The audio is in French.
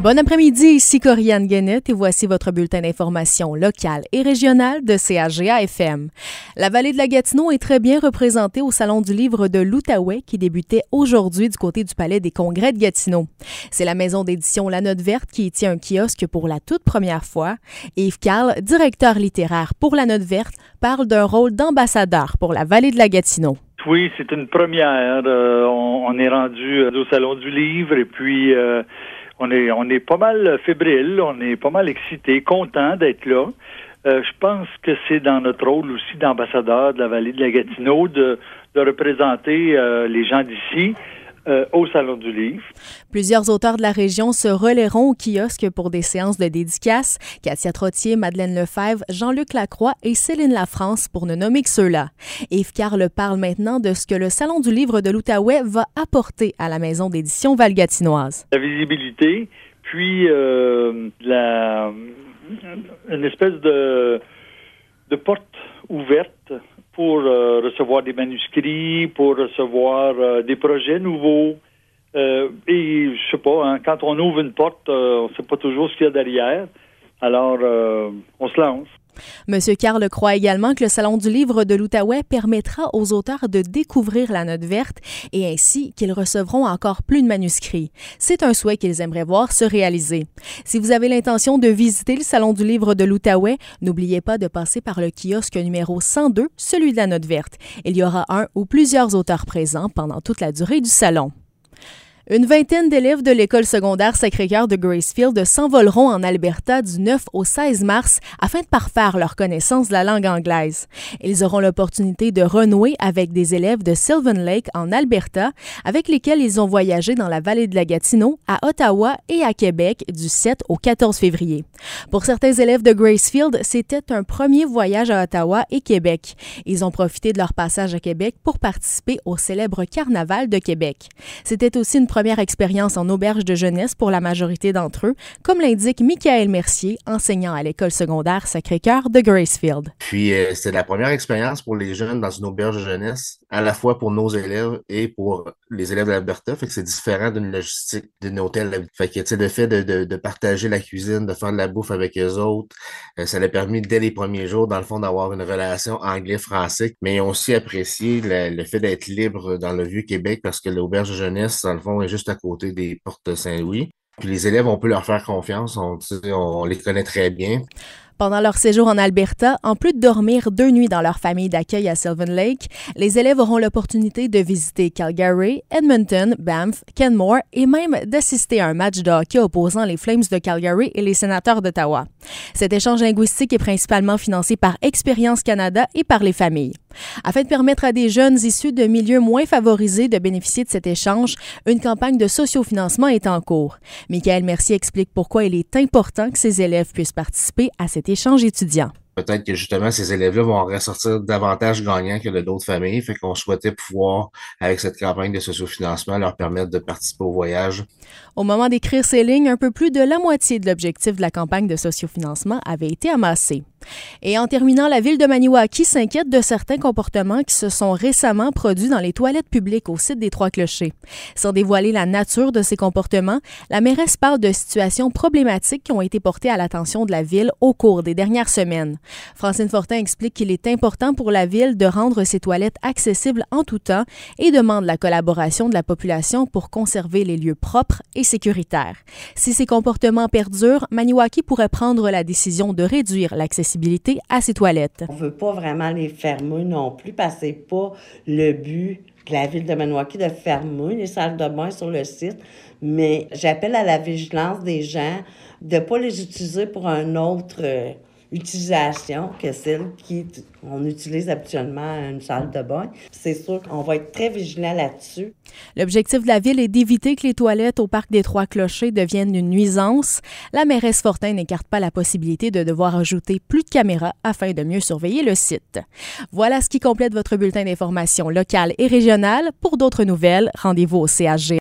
Bon après-midi, ici Corianne Guénette et voici votre bulletin d'information locale et régionale de CHGA-FM. La vallée de la Gatineau est très bien représentée au Salon du livre de l'Outaouais qui débutait aujourd'hui du côté du Palais des Congrès de Gatineau. C'est la maison d'édition La Note Verte qui y tient un kiosque pour la toute première fois. Yves Carle, directeur littéraire pour La Note Verte, parle d'un rôle d'ambassadeur pour la vallée de la Gatineau. Oui, c'est une première. On est rendu au Salon du livre et puis on est pas mal fébrile, on est pas mal excité, content d'être là. Je pense que c'est dans notre rôle aussi d'ambassadeur de la vallée de la Gatineau de représenter les gens d'ici au Salon du livre. Plusieurs auteurs de la région se relaieront au kiosque pour des séances de dédicaces. Katia Trottier, Madeleine Lefebvre, Jean-Luc Lacroix et Céline Lafrance, pour ne nommer que ceux-là. Yves Carle parle maintenant de ce que le Salon du livre de l'Outaouais va apporter à la maison d'édition valgatinoise. La visibilité, puis une espèce de porte ouverte pour recevoir des manuscrits, pour recevoir des projets nouveaux. Et je sais pas, quand on ouvre une porte, on sait pas toujours ce qu'il y a derrière. Alors, on se lance. Monsieur Carle croit également que le Salon du livre de l'Outaouais permettra aux auteurs de découvrir la Note Verte et ainsi qu'ils recevront encore plus de manuscrits. C'est un souhait qu'ils aimeraient voir se réaliser. Si vous avez l'intention de visiter le Salon du livre de l'Outaouais, n'oubliez pas de passer par le kiosque numéro 102, celui de la Note Verte. Il y aura un ou plusieurs auteurs présents pendant toute la durée du salon. Une vingtaine d'élèves de l'école secondaire Sacré-Cœur de Gracefield s'envoleront en Alberta du 9 au 16 mars afin de parfaire leur connaissance de la langue anglaise. Ils auront l'opportunité de renouer avec des élèves de Sylvan Lake en Alberta, avec lesquels ils ont voyagé dans la vallée de la Gatineau, à Ottawa et à Québec du 7 au 14 février. Pour certains élèves de Gracefield, c'était un premier voyage à Ottawa et Québec. Ils ont profité de leur passage à Québec pour participer au célèbre Carnaval de Québec. C'était aussi une première expérience en auberge de jeunesse pour la majorité d'entre eux, comme l'indique Michael Mercier, enseignant à l'école secondaire Sacré-Cœur de Gracefield. Puis c'était la première expérience pour les jeunes dans une auberge de jeunesse, à la fois pour nos élèves et pour les élèves de l'Alberta, fait que c'est différent d'une logistique d'un hôtel. Fait que, tu sais, le fait de partager la cuisine, de faire de la bouffe avec eux autres, ça leur a permis dès les premiers jours, dans le fond, d'avoir une relation anglais-français, mais ils ont aussi apprécié le fait d'être libre dans le Vieux-Québec parce que l'auberge de jeunesse, dans le fond, est juste à côté des portes de Saint-Louis. Puis les élèves, on peut leur faire confiance, on les connaît très bien. Pendant leur séjour en Alberta, en plus de dormir 2 nuits dans leur famille d'accueil à Sylvan Lake, les élèves auront l'opportunité de visiter Calgary, Edmonton, Banff, Kenmore et même d'assister à un match de hockey opposant les Flames de Calgary et les Sénateurs d'Ottawa. Cet échange linguistique est principalement financé par Expérience Canada et par les familles. Afin de permettre à des jeunes issus de milieux moins favorisés de bénéficier de cet échange, une campagne de sociofinancement est en cours. Michael Mercier explique pourquoi il est important que ces élèves puissent participer à cet échange étudiant. Peut-être que justement, ces élèves-là vont ressortir davantage gagnants que de d'autres familles. Fait qu'on souhaitait pouvoir, avec cette campagne de sociofinancement, leur permettre de participer au voyage. Au moment d'écrire ces lignes, un peu plus de la moitié de l'objectif de la campagne de sociofinancement avait été amassé. Et en terminant, la ville de Maniwaki s'inquiète de certains comportements qui se sont récemment produits dans les toilettes publiques au site des Trois-Clochers. Sans dévoiler la nature de ces comportements, la mairesse parle de situations problématiques qui ont été portées à l'attention de la ville au cours des dernières semaines. Francine Fortin explique qu'il est important pour la ville de rendre ces toilettes accessibles en tout temps et demande la collaboration de la population pour conserver les lieux propres et sécuritaires. Si ces comportements perdurent, Maniwaki pourrait prendre la décision de réduire l'accessibilité à ces toilettes. On ne veut pas vraiment les fermer non plus parce que ce n'est pas le but de la ville de Maniwaki de fermer les salles de bain sur le site, mais j'appelle à la vigilance des gens de ne pas les utiliser pour un autre utilisation que celle qu'on utilise habituellement à une salle de bain. C'est sûr qu'on va être très vigilant là-dessus. L'objectif de la ville est d'éviter que les toilettes au parc des Trois-Clochers deviennent une nuisance. La mairesse Fortin n'écarte pas la possibilité de devoir ajouter plus de caméras afin de mieux surveiller le site. Voilà ce qui complète votre bulletin d'information locale et régionale. Pour d'autres nouvelles, rendez-vous au CHGA.